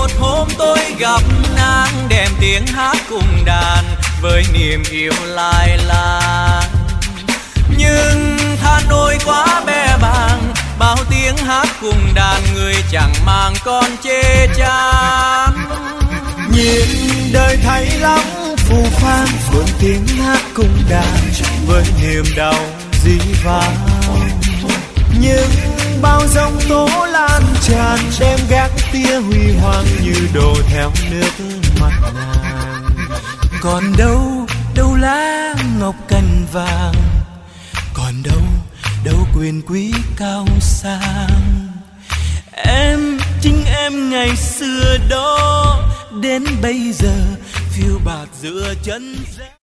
một hôm tôi gặp nàng, đem tiếng hát cùng đàn với niềm yêu lai láng. Nhưng than ôi quá bé bàng, bao tiếng hát cùng đàn người chẳng mang con chê chán. Nhìn đời thấy lắm phù phang, buồn tiếng hát cùng đàn với niềm đau dĩ vãng. Nhưng bao giông tố lan tràn, đem gác tia huy hoàng như đổ theo nước mắt nàng. Còn đâu đâu lá ngọc cành vàng, còn đâu đâu quyền quý cao sang. Em chính em ngày xưa đó, đến bây giờ phiêu bạt giữa chân